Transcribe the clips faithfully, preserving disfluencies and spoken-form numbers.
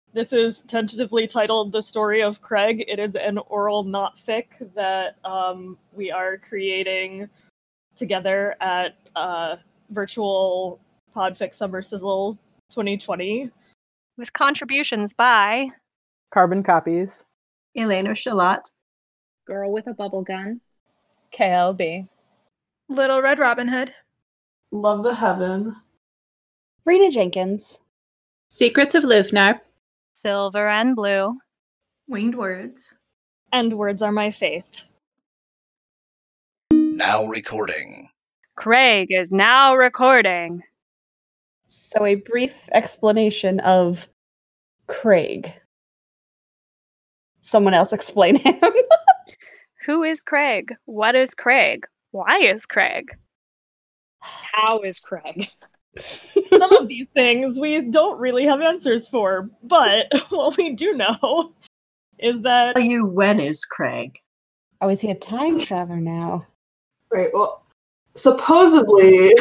This is tentatively titled The Story of Craig. It is an oral not fic that um, we are creating together at uh, virtual Podfic Summer Sizzle twenty twenty. With contributions by Carbon Copies, Elena Shalat, Girl with a Bubble Gun, K L B, Little Red Robin Hood, Love the Heaven, Rena Jenkins, Secrets of Lufnar, Silver and Blue, Winged Words, and Words Are My Faith. Now recording. Craig is now recording. So a brief explanation of Craig. Someone else explain him. Who is Craig? What is Craig? Why is Craig? How is Craig? Some of these things we don't really have answers for, but what we do know is that... Tell you when is Craig? Oh, is he a time traveler now? Right, well, supposedly...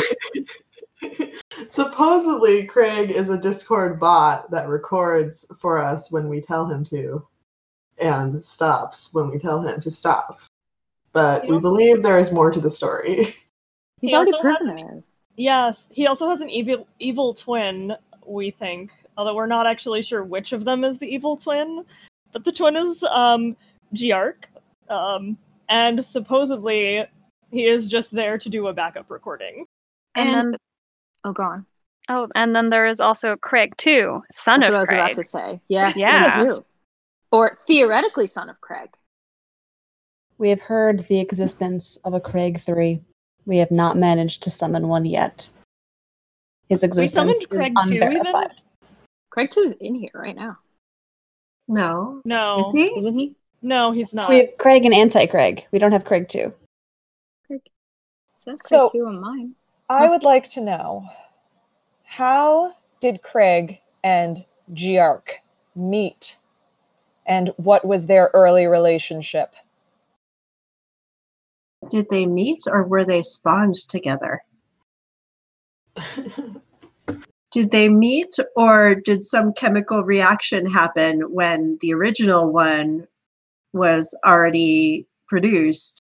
supposedly Craig is a Discord bot that records for us when we tell him to, and stops when we tell him to stop. But we believe there is more to the story. He's He already also proven has- there is. Yes, he also has an evil evil twin, we think. Although we're not actually sure which of them is the evil twin. But the twin is um, Giark. Um, and supposedly he is just there to do a backup recording. And, And, then, oh, go on. oh, and then there is also Craig too, son That's of what I was Craig. about to say. Yeah, Yeah. him too. Or theoretically, son of Craig. We have heard the existence of a Craig three. We have not managed to summon one yet. His existence is Craig two even? unverified. Craig two is in here right now, No. No. Is he? isn't he? No, he's not. We have Craig and Anti-Craig. We don't have Craig two. Craig says Craig So- two on mine. I would like to know, how did Craig and Giark meet? And what was their early relationship? Did they meet or were they spawned together? Did they meet or did some chemical reaction happen when the original one was already produced?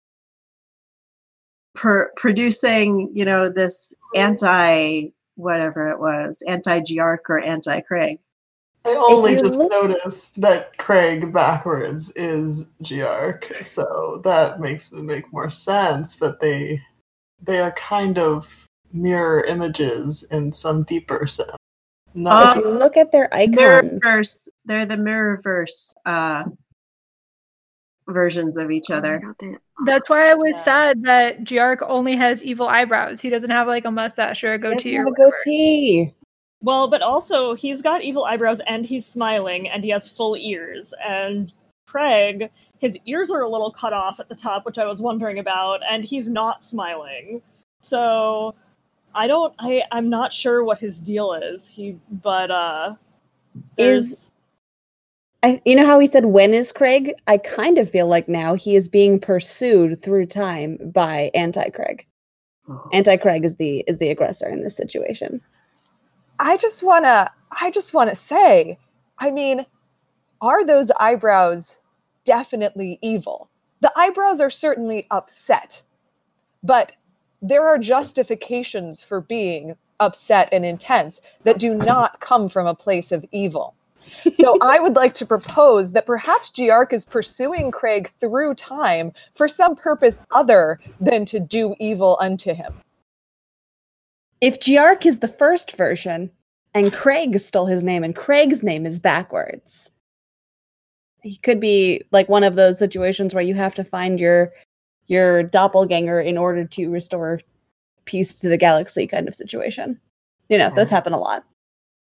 Per- producing, you know, this anti whatever it was, anti Giark or anti Craig. I only If you just look- noticed that Craig backwards is Giark, so that makes it make more sense that they they are kind of mirror images in some deeper sense. Not If you look at their icons, Mirrorverse. They're the mirrorverse uh, versions of each other. About that. That's why I was sad that Giark only has evil eyebrows. He doesn't have like a mustache or a he doesn't goatee or have a whatever. goatee. Well, but also, he's got evil eyebrows, and he's smiling, and he has full ears. And Craig, his ears are a little cut off at the top, which I was wondering about, and he's not smiling. So, I don't, I, I'm not sure what his deal is. He, but, uh... Is- there's- I, you know how he said, when is Craig? I kind of feel like now he is being pursued through time by Anti-Craig. Anti-Craig is the is the aggressor in this situation. I just wanna I just wanna say, I mean, are those eyebrows definitely evil? The eyebrows are certainly upset, but there are justifications for being upset and intense that do not come from a place of evil. So I would like to propose that perhaps Giark is pursuing Craig through time for some purpose other than to do evil unto him. If Giark is the first version, and Craig stole his name, and Craig's name is backwards, he could be like one of those situations where you have to find your your doppelganger in order to restore peace to the galaxy kind of situation. You know, those happen a Yes. lot.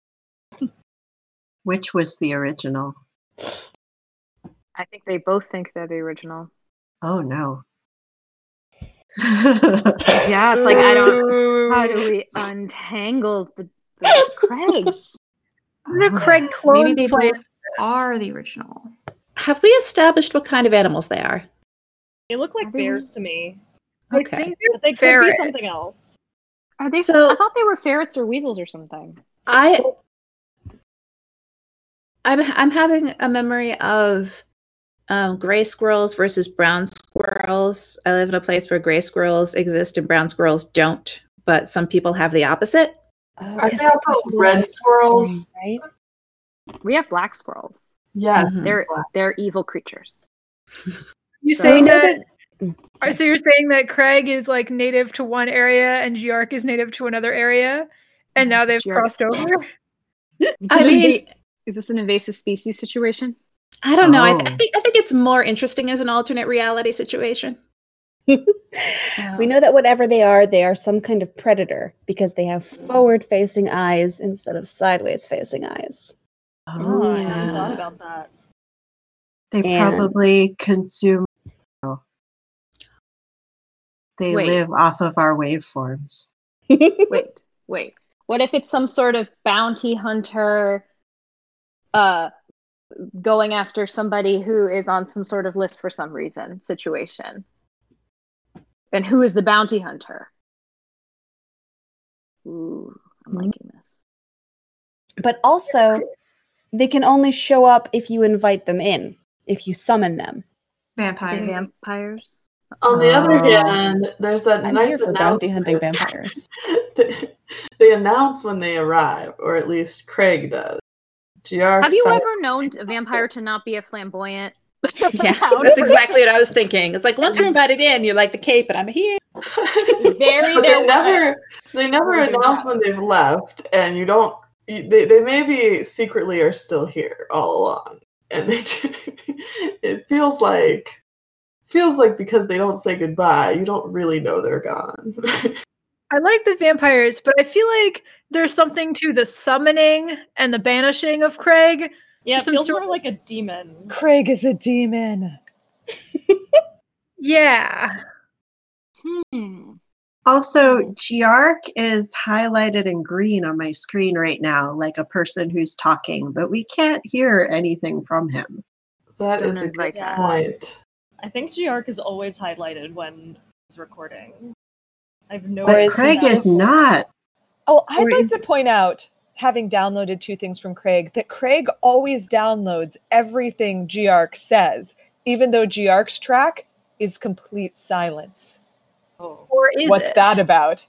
Which was the original? I think they both think they're the original. Oh no. Yeah, it's like I don't. How do we untangle the, the Craigs? The Craig Maybe clones they place. both are the original. Have we established what kind of animals they are? They look like Are they- bears to me. I Okay. think But they they're could be ferret. something else. Are they? So- I thought they were ferrets or weasels or something. I I'm I'm having a memory of um, gray squirrels versus brown squirrels. I live in a place where gray squirrels exist and brown squirrels don't, but some people have the opposite. Oh, Are 'cause they also that's red like squirrels? right? We have black squirrels. Yeah, Mhm. They're black. they're evil creatures. You So- saying We know that? that- Are, so you're saying that Craig is like native to one area and Giark is native to another area, and now they've Giark- crossed over? I mean, Is this an invasive species situation? I don't know. I, th- I Oh. think I think it's more interesting as an alternate reality situation. We know that whatever they are, they are some kind of predator because they have forward-facing eyes instead of sideways-facing eyes. Oh, I Oh, hadn't thought Yeah. about that. They And- probably consume. They Wait. live off of our waveforms. Wait, wait. What if it's some sort of bounty hunter uh going after somebody who is on some sort of list for some reason situation? And who is the bounty hunter? Ooh, I'm Mhm. liking this. But also, they can only show up if you invite them in, if you summon them. They're Vampires. vampires. On the other Oh. hand, there's that I'm nice here for bounty hunting announcement. vampires. they, they announce when they arrive, or at least Craig does. Giark Have you said- ever known a vampire to not be a flamboyant? Yeah, that's exactly what I was thinking. It's like once you're invited in, you're like the cape, and I'm here. Very But their they never, way. they never Or their announce job. when they've left, and you don't. you- They they maybe secretly are still here all along, and they. It feels like, feels like because they don't say goodbye, you don't really know they're gone. I like the vampires, but I feel like there's something to the summoning and the banishing of Craig. Yeah, it Some feels sort more like a demon. Craig is a demon. Yeah. Hmm. Also, Giark is highlighted in green on my screen right now, like a person who's talking, but we can't hear anything from him. That Don't is a invite good that. point. I think Giark is always highlighted when he's recording. I've no But Or is he Craig is just- not. Oh, I'd Or like is- to point out, having downloaded two things from Craig, that Craig always downloads everything Giark says, even though Giark's track is complete silence. Oh. Or is What's it? that about?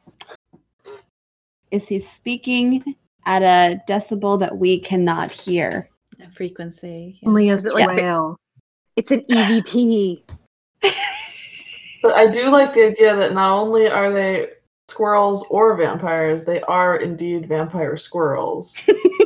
Is he speaking at a decibel that we cannot hear? A frequency. yeah. Only a Is it like- swale. It's an E V P. But I do like the idea that not only are they squirrels or vampires, they are indeed vampire squirrels.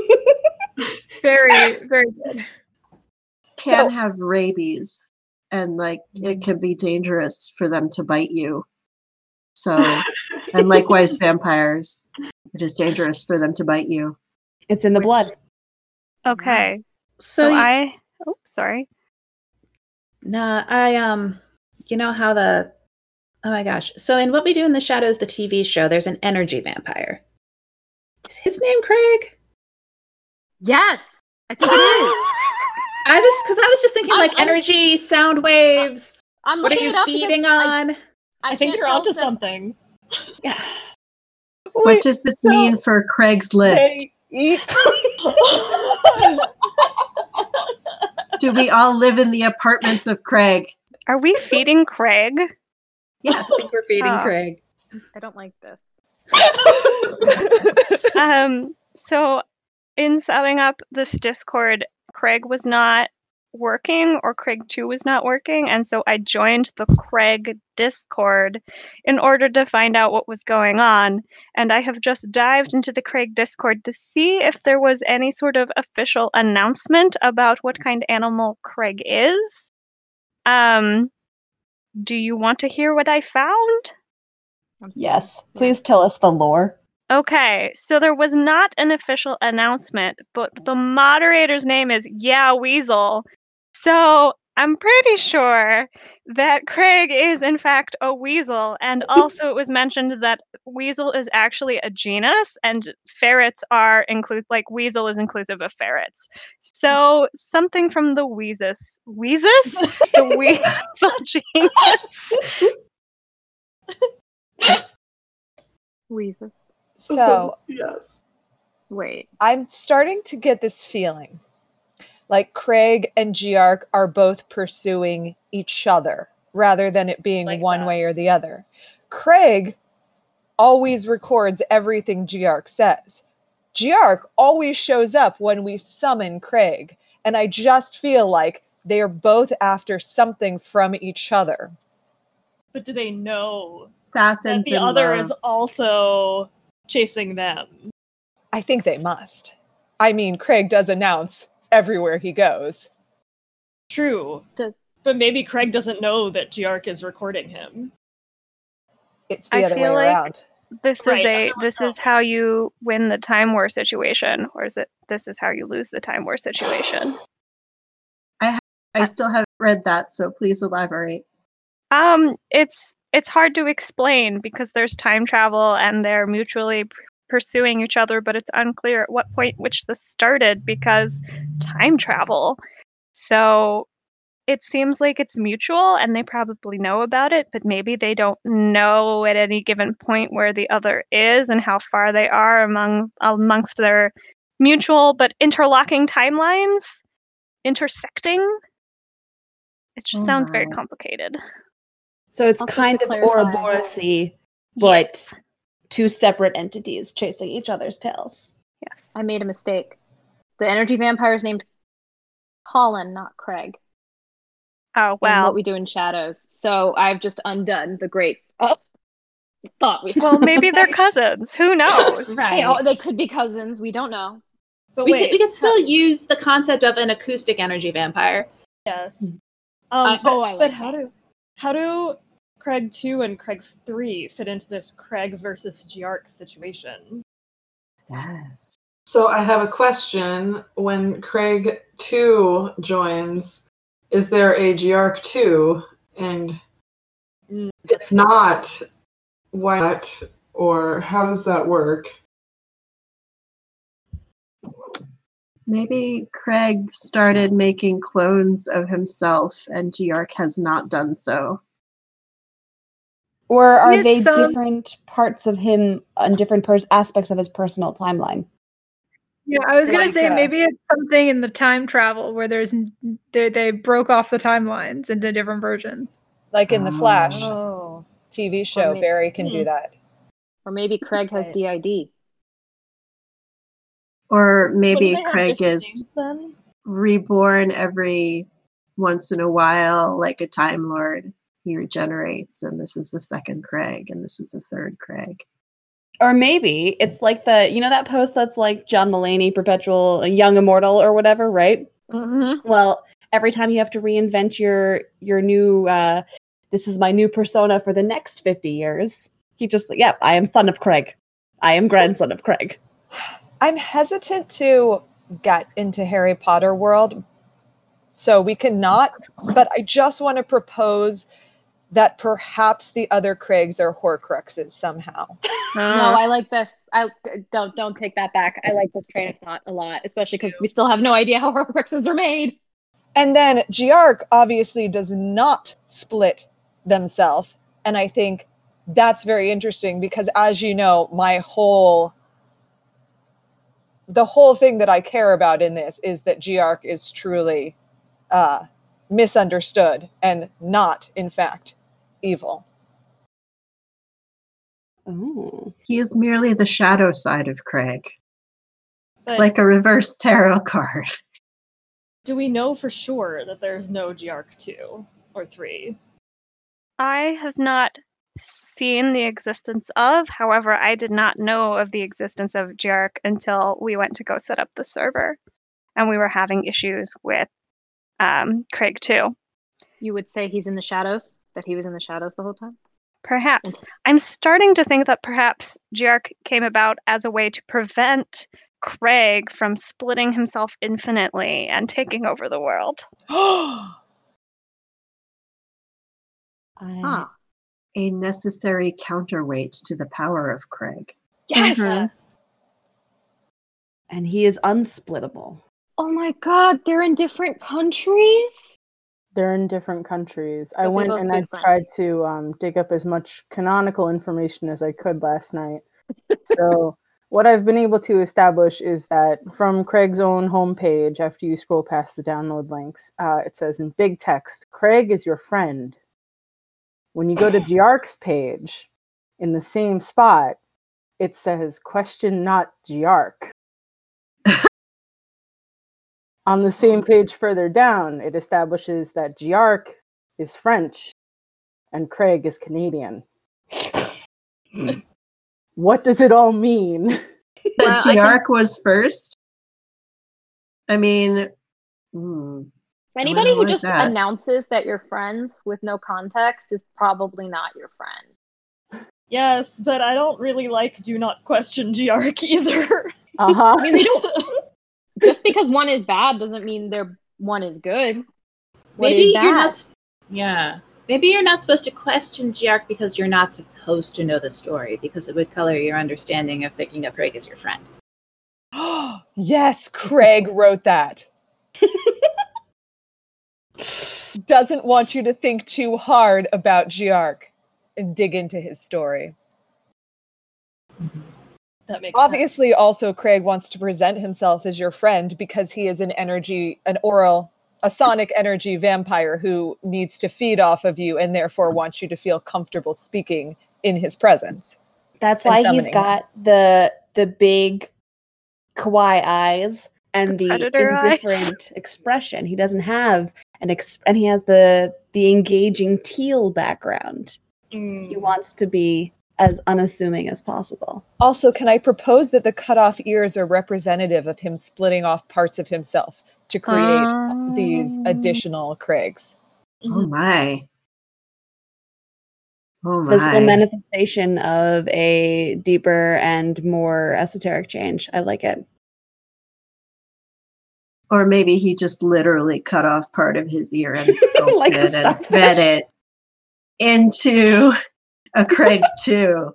Very, very good. Can So- have rabies, and like it can be dangerous for them to bite you. So, and likewise, vampires, it is dangerous for them to bite you. It's in the blood. Okay. So, So y- I oh sorry. nah, I um, you know how the oh my gosh. So in What We Do in the Shadows, the T V show, there's an energy vampire. Is his name Craig? Yes, I think it is. I was because I was just thinking I'm- like I'm- energy, sound waves. I'm What are looking you it up feeding because I- on? I, I think can't you're tell onto if that's- something. Yeah. What Wait, does this so- mean for Craig's list? Hey, eat. Do we all live in the apartments of Craig? Are we feeding Craig? Yes. I think we're feeding Oh. Craig. I don't like this. Um so in setting up this Discord, Craig was not working or Craig two was not working, and so I joined the Craig Discord in order to find out what was going on, and I have just dived into the Craig Discord to see if there was any sort of official announcement about what kind of animal Craig is. Um do you want to hear what I found? I'm scared. Yes. Please tell us the lore. Okay, so there was not an official announcement, but the moderator's name is Yeah Weasel. So I'm pretty sure that Craig is in fact a weasel, and also it was mentioned that weasel is actually a genus, and ferrets are include like weasel is inclusive of ferrets. So something from the Weezus, Weezus, the weasel genus. Weezus. So yes. Wait. I'm starting to get this feeling like Craig and Giark are both pursuing each other rather than it being Like one that. way or the other. Craig always records everything Giark says. Giark always shows up when we summon Craig, and I just feel like they are both after something from each other. But do they know Assassins that the in other love. is also chasing them? I think they must. I mean, Craig does announce everywhere he goes. True. Does- But maybe Craig doesn't know that Giark is recording him. It's the I other way feel like around. this Right, is a everyone this is how you win the Time War situation, or is it this is how you lose the Time War situation? I still haven't read that, so please elaborate. Um, it's it's hard to explain because there's time travel and they're mutually p- pursuing each other, but it's unclear at what point which this started because time travel. So it seems like it's mutual and they probably know about it, but maybe they don't know at any given point where the other is and how far they are among amongst their mutual but interlocking timelines, intersecting. It just Oh sounds very my. complicated. So it's Also, kind to of clarify- Ouroboros-y, but two separate entities chasing each other's tails. Yes. I made a mistake. The energy vampire is named Colin, not Craig. Oh, In well. What We Do in Shadows. So I've just undone the great oh, thought we had. Well, maybe they're cousins. Who knows? Hey, oh, they could be cousins. We don't know. But We wait, could, we could still use the concept of an acoustic energy vampire. yes. Hmm. Um, I- but, oh, I like but how that. do how do Craig two and Craig three fit into this Craig versus Giark situation? Yes. So I have a question. When Craig two joins, is there a Giark two? And Mm, if not, why not? Or how does that work? Maybe Craig started making clones of himself and Giark has not done so. Or are It's, they um, different parts of him on different pers- aspects of his personal timeline? Yeah, I was gonna Like, say uh, maybe it's something in the time travel where there's n- they they broke off the timelines into different versions. Like in The Flash Oh. T V show, may- Barry can Hmm. do that. Or maybe Craig has Right. D I D. Or maybe Wouldn't they have Craig different is names then? reborn every once in a while, like a Time Lord. He regenerates, and this is the second Craig, and this is the third Craig. Or maybe it's like the, you know, that post that's like John Mulaney, perpetual young immortal or whatever, right? Mm-hmm. Well, every time you have to reinvent your your new, uh, this is my new persona for the next fifty years. He just, yep, I am son of Craig. I am grandson of Craig. I'm hesitant to get into Harry Potter world, so we cannot, but I just want to propose that perhaps the other Craigs are Horcruxes somehow. No, I like this. I don't don't take that back. I like this train of thought a lot, especially because we still have no idea how Horcruxes are made. And then Giark obviously does not split themselves, and I think that's very interesting because, as you know, my whole the whole thing that I care about in this is that Giark is truly uh, misunderstood and not, in fact, evil. Oh. He is merely the shadow side of Craig, But like a reverse tarot card. do we know for sure that there's no Giark two or three? I have not seen the existence of. However, I did not know of the existence of Giark until we went to go set up the server, and we were having issues with um, Craig too. You would say he's in the shadows? That he was in the shadows the whole time? Perhaps. Int- I'm starting to think that perhaps Giark came about as a way to prevent Craig from splitting himself infinitely and taking over the world. I, Ah. A necessary counterweight to the power of Craig. Yes! Mhm. and he is unsplittable. Oh my god, they're in different countries? They're in different countries. I But they went both and I speak French. tried to um, dig up as much canonical information as I could last night. So What I've been able to establish is that from Craig's own homepage, after you scroll past the download links, uh, it says in big text, Craig is your friend. When you go to Giark's page, in the same spot, it says, question not Giark. On the same page further down, it establishes that Giark is French and Craig is Canadian. What does it all mean? That Well, I Giark can- was first? I mean, hmm, Anybody I who like just that. announces that you're friends with no context is probably not your friend. Yes, but I don't really like do not question Giark either. Uh-huh. I mean, they don't. Just because one is bad doesn't mean they're one is good. What Maybe is you're bad? not. s- Yeah. Maybe you're not supposed to question Giark because you're not supposed to know the story, because it would color your understanding of thinking of Craig as your friend. Yes, Craig wrote that. Doesn't want you to think too hard about Giark and dig into his story. That makes Obviously, sense. also, Craig wants to present himself as your friend because he is an energy, an oral, a sonic energy vampire who needs to feed off of you and therefore wants you to feel comfortable speaking in his presence. That's And why he's summoning him. got the the big kawaii eyes and The the, predator eyes. indifferent expression. He doesn't have an ex- and he has the the engaging teal background. Mm. He wants to be as unassuming as possible. Also, can I propose that the cut off ears are representative of him splitting off parts of himself to create these Um, additional Craigs? Oh my. Oh Physical my. manifestation of a deeper and more esoteric change. I like it. Or maybe he just literally cut off part of his ear and sculpted Like a and stuffed fed fish. it into a Craig too.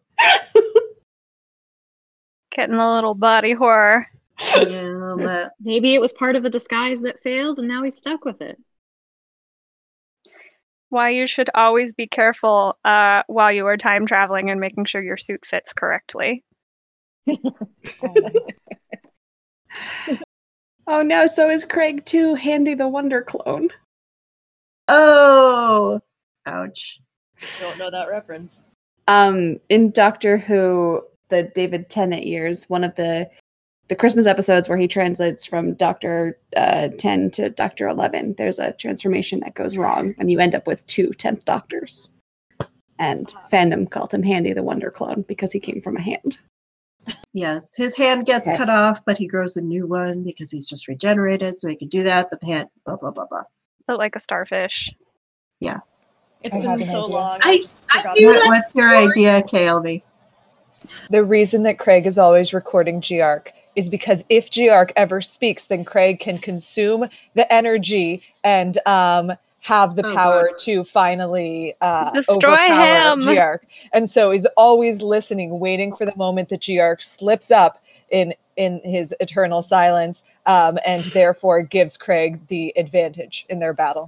Getting a little body horror. Yeah, but Maybe it was part of a disguise that failed and now he's stuck with it. Why you should always be careful uh, while you are time traveling and making sure your suit fits correctly. Oh no, so is Craig too, Handy the Wonder clone. oh, ouch. Don't know that reference. Um, in Doctor Who, the David Tennant years, one of the the Christmas episodes where he translates from Doctor uh, ten to Doctor eleven, there's a transformation that goes wrong, and you end up with two tenth Doctors. And fandom called him Handy the Wonder clone because he came from a hand. Yes, his hand gets Okay. cut off, but he grows a new one because he's just regenerated, so he can do that. But the hand, blah blah blah blah. But like a starfish. It's I been have an so idea. long. I- I just I forgot. knew about What, it. what's your idea, K L B? The reason that Craig is always recording Giark is because if Giark ever speaks, then Craig can consume the energy and um, have the Oh, power God. to finally uh, Destroy overpower him. Giark. And so he's always listening, waiting for the moment that Giark slips up in in his eternal silence, um, and therefore gives Craig the advantage in their battle.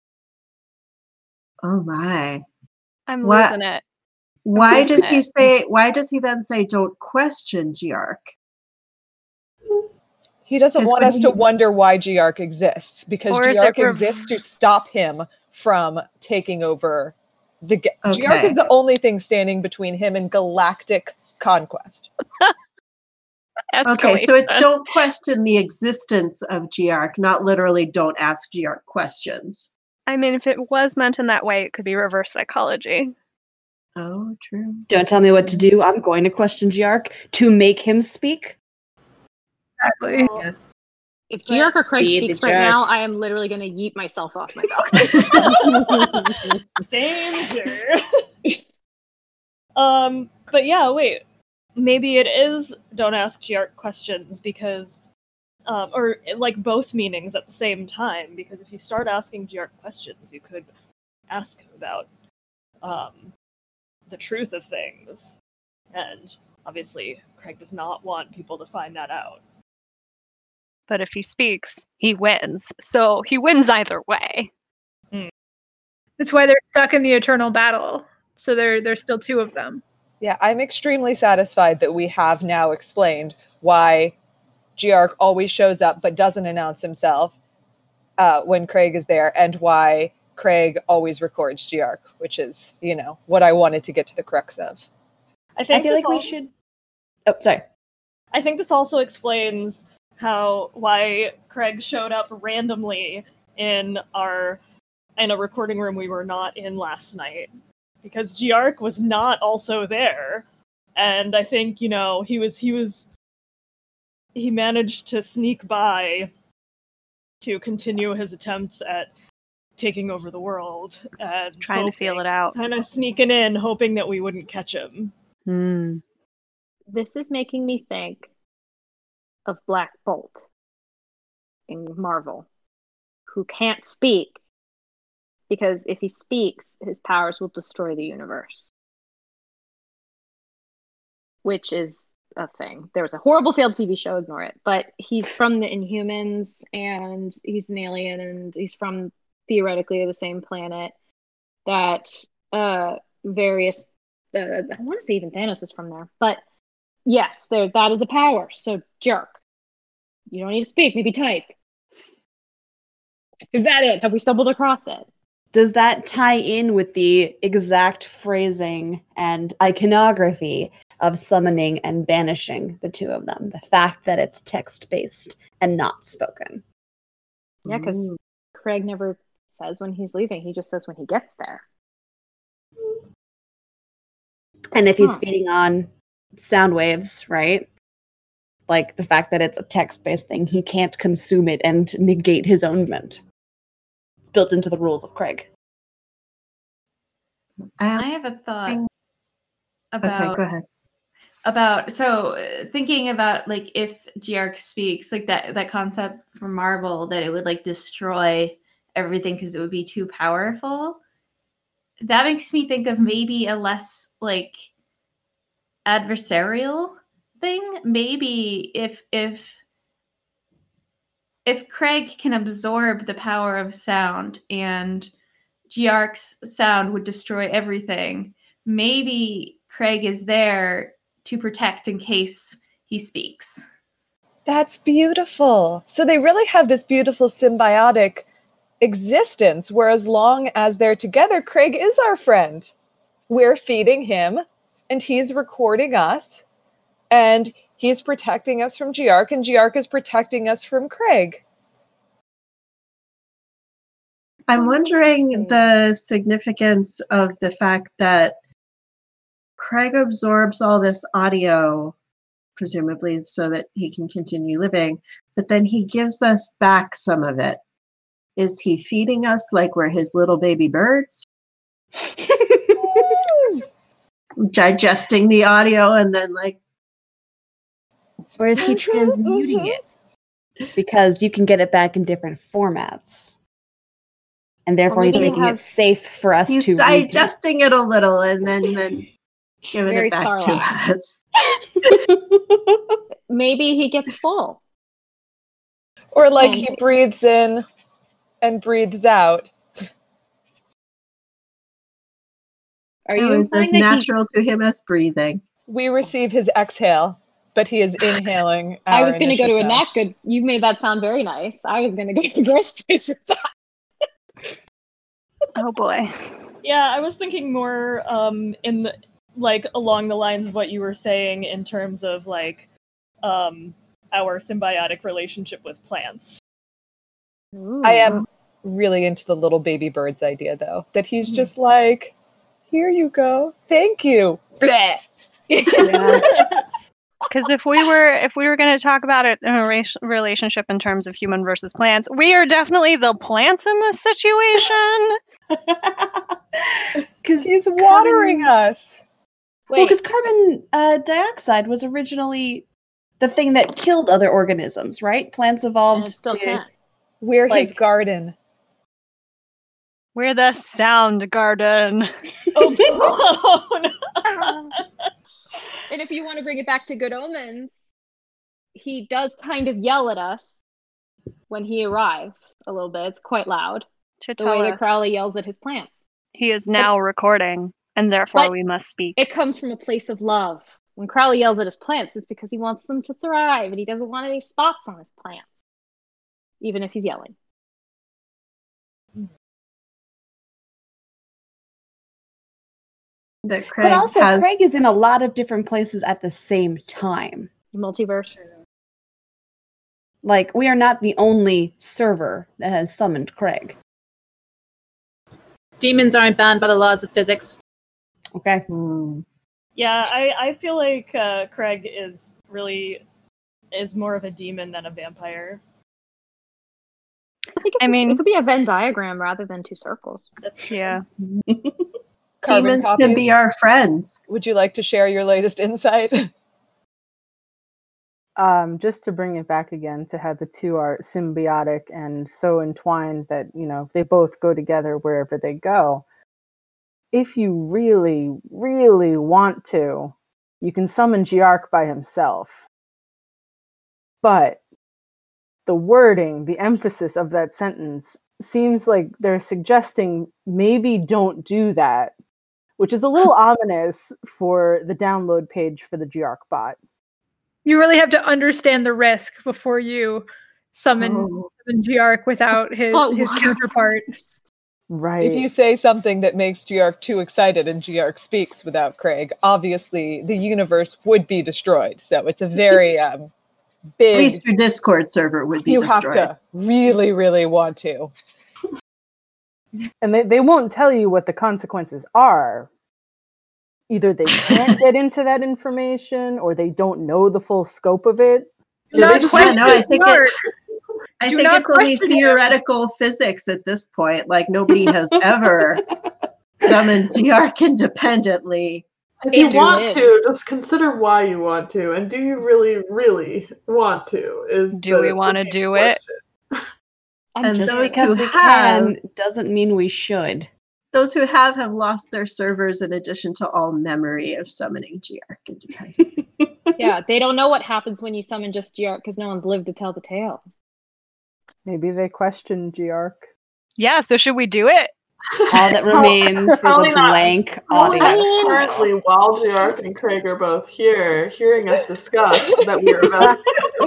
Oh my. I'm What? losing it. Why losing does he it. say? Why does he then say, "Don't question Giark"? He doesn't 'Cause want when us he- to wonder why Giark exists, because Or is it Giark rev- exists to stop him from taking over the ga- Giark Okay. is the only thing standing between him and galactic conquest. Okay, so it's Escalation. don't question the existence of Giark, not literally don't ask Giark questions. I mean, if it was meant in that way, it could be reverse psychology. Oh, true. Don't tell me what to do. I'm going to question Giark to make him speak. Exactly. Yes. If Giark or Craig Feed the speaks right jerk. now, I am literally going to yeet myself off my balcony. Danger. um, but yeah, wait. Maybe it is don't ask Giark questions because, um, or like both meanings at the same time. Because if you start asking Giark questions, you could ask him about um, the truth of things, and obviously Craig does not want people to find that out. But if he speaks, he wins. So he wins either way. That's why they're stuck in the eternal battle. So there, there's still two of them. Yeah, I'm extremely satisfied that we have now explained why Giark always shows up but doesn't announce himself uh, when Craig is there, and why Craig always records Giark, which is, you know, what I wanted to get to the crux of. I think I feel this like we al- should. Oh, sorry. I think this also explains how why Craig showed up randomly in our in a recording room we were not in last night, because Giark was not also there, and I think, you know, he was he was he managed to sneak by to continue his attempts at taking over the world and Trying to feel it out. kind of sneaking in, hoping that we wouldn't catch him. Hmm. This is making me think of Black Bolt in Marvel, who can't speak because if he speaks, his powers will destroy the universe. Which is a thing. There was a horrible failed T V show, ignore it. But he's from the Inhumans, and he's an alien, and he's from theoretically the same planet that uh, various, uh, I want to say even Thanos is from there. But yes, there that is a power. So jerk. You don't need to speak, maybe type. Is that it? Have we stumbled across it? Does that tie in with the exact phrasing and iconography of summoning and banishing the two of them? The fact that it's text-based and not spoken. Yeah, because Craig never says when he's leaving. He just says when he gets there. And if he's Huh. feeding on sound waves, right? Like the fact that it's a text-based thing, he can't consume it and negate his own movement. It's built into the rules of Craig. I have a thought about Okay, go ahead. about so uh, thinking about like if Giark speaks, like that that concept from Marvel that it would like destroy everything because it would be too powerful. That makes me think of maybe a less like adversarial thing. Maybe if if if Craig can absorb the power of sound and Giark's sound would destroy everything, maybe Craig is there to protect in case he speaks. That's beautiful. So they really have this beautiful symbiotic existence where as long as they're together, Craig is our friend. We're feeding him and he's recording us and he's protecting us from Giark and Giark is protecting us from Craig. I'm wondering the significance of the fact that Craig absorbs all this audio, presumably so that he can continue living, but then he gives us back some of it. Is he feeding us like we're his little baby birds? Digesting the audio and then like... Or is he transmuting it? Because you can get it back in different formats. And therefore he's maybe he making has- it safe for us He's to read. digesting it a little and then, then giving Very it back Sarlacc. to us. Maybe he gets full. Or like And- he breathes in and breathes out. Are It you was as implying that he natural to him as breathing. We receive his exhale, but he is inhaling our I was going to go initial to a sound. not good. You made that sound very nice. I was going to go to gross place with that. Oh boy. Yeah, I was thinking more um in the like along the lines of what you were saying in terms of like um our symbiotic relationship with plants. I am really into the little baby birds idea though. That he's just like, here you go. Thank you. Bleh. Because if we were if we were going to talk about it in a race, relationship in terms of human versus plants, we are definitely the plants in this situation. Because He's watering us. Well, Wait, because carbon uh, dioxide was originally the thing that killed other organisms, right? Plants and evolved it still to. can't. We're his Like- garden. We're the sound garden. Oh, no. And if you want to bring it back to Good Omens, he does kind of yell at us when he arrives a little bit. It's quite loud. To The tell way us that Crowley yells at his plants. he is now recording. and therefore But we must speak. It comes from a place of love. When Crowley yells at his plants, it's because he wants them to thrive, and he doesn't want any spots on his plants, even if he's yelling. That Craig But also, has... Craig is in a lot of different places at the same time. Multiverse. Like, we are not the only server that has summoned Craig. Demons aren't banned by the laws of physics. Okay. Mm. Yeah, I, I feel like uh, Craig is really is more of a demon than a vampire. I think it, I mean- it could be a Venn diagram rather than two circles. That's true. Yeah. Carbon Demons can copies? be our friends. Would you like to share your latest insight? Um, just to bring it back again to how the two are symbiotic and so entwined that, you know, they both go together wherever they go. If you really, really want to, you can summon Giark by himself. But the wording, the emphasis of that sentence seems like they're suggesting maybe don't do that, which is a little ominous for the download page for the Giark bot. You really have to understand the risk before you summon, Oh. summon Giark without his, Oh, his wow. counterpart. Right. If you say something that makes Giark too excited and Giark speaks without Craig, obviously the universe would be destroyed. So it's a very um, big... At least your Discord server would be you destroyed. have to really, really want to. And they, they won't tell you what the consequences are. Either they can't get into that information or they don't know the full scope of it. Do Yeah, they not just question want- no, I think it- Giark. I Do think not it's only question him. theoretical physics at this point. Like, nobody has ever summoned Giark independently. If you do want lives. to, just consider why you want to, and do you really, really want to? Is Do the- we the wanna deep do it? question. I'm And just those Because who we have, can doesn't mean we should. those who have have lost their servers in addition to all memory of summoning Giark independently. Yeah, they don't know what happens when you summon just Giark because no one's lived to tell the tale. Maybe they question Giark. Yeah, so should we do it? All that remains is Probably a not. blank Only audio. mean- currently, while Giark and Craig are both here, hearing us discuss that we are about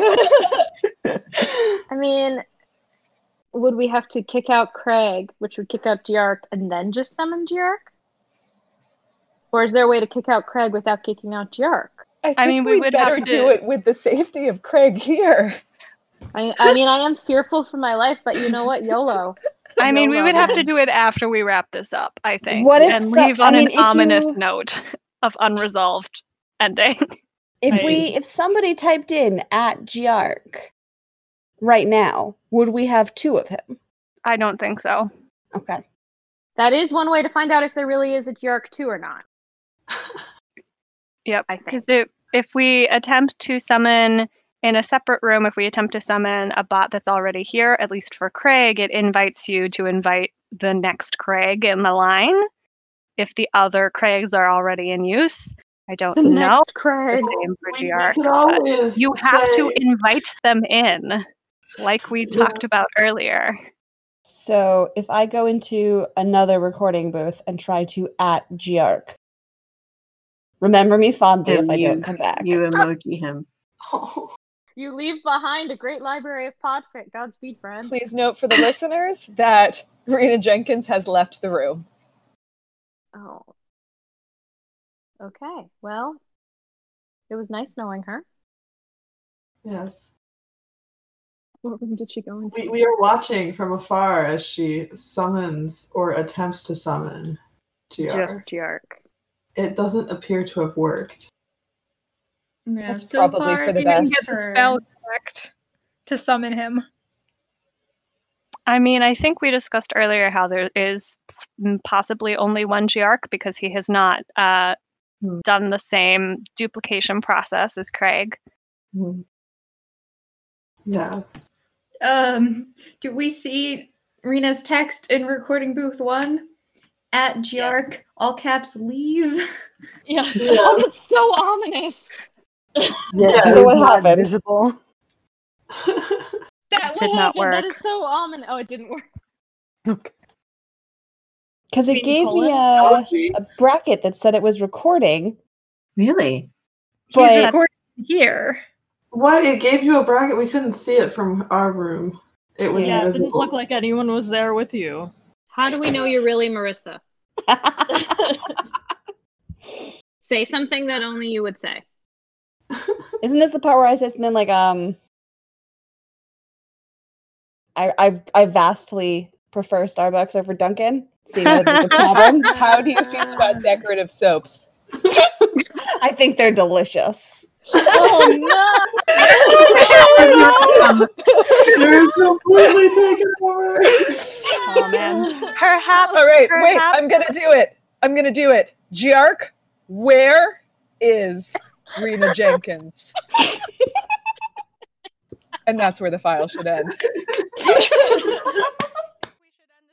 I mean, would we have to kick out Craig, which would kick out Giark, and then just summon Giark? Or is there a way to kick out Craig without kicking out Giark? I, think I mean, we we'd would better have do to- it with the safety of Craig here. I, I mean, I am fearful for my life, but you know what? YOLO. I mean, we YOLO, would have to man. do it after we wrap this up, I think. What if and so- leave I on mean, an if ominous you- note of unresolved ending. If Right. we if somebody typed in at Giark right now, would we have two of him? I don't think so. Okay. That is one way to find out if there really is a Giark two or not. Yep. I think. Because if, if we attempt to summon in a separate room, if we attempt to summon a bot that's already here, at least for Craig, it invites you to invite the next Craig in the line. If the other Craigs are already in use, I don't The know. next Craig. The same for We, we Giark, could but always you have to say- invite them in, like we Yeah. talked about earlier. So if I go into another recording booth and try to at Giark, remember me fondly Him, if I you- don't come back. You emoji him. Oh, You leave behind a great library of podfic. Godspeed, friend. Please note for the listeners that Rena Jenkins has left the room. Oh. Okay. Well, it was nice knowing her. yes. What room did she go into? We, we are watching from afar as she summons or attempts to summon Giark. Just Giark. It doesn't appear to have worked. Yeah, That's so probably far for the it's Didn't best. get the her- spell correct to summon him. I mean, I think we discussed earlier how there is mm, possibly only one Giark because he has not uh, Hmm. done the same duplication process as Craig. Yes. Um, do we see Rena's text in recording booth one? At Giark, all caps, leave. Yes. Oh, that's so ominous. Yes, so it's what not happened? Visible. That Did what not happened? That work. is so ominous. Oh, it didn't work. Okay. Because it Mean gave colon? me a, a bracket that said it was recording. Really? He's But recording here. Why? It gave you a bracket. We couldn't see it from our room. It was Yeah, it didn't invisible. look like anyone was there with you. How do we know you're really Marissa? Say something that only you would say. isn't this the part where I say something like, um, I I, I vastly prefer Starbucks over Dunkin'? So you know there's a problem. How do you feel about decorative soaps? I think they're delicious. Oh no! You're completely taken over. Oh man. Perhaps. All right, wait, perhaps- I'm gonna do it. I'm gonna do it. Giark, where is Rena Jenkins? And that's where the file should end.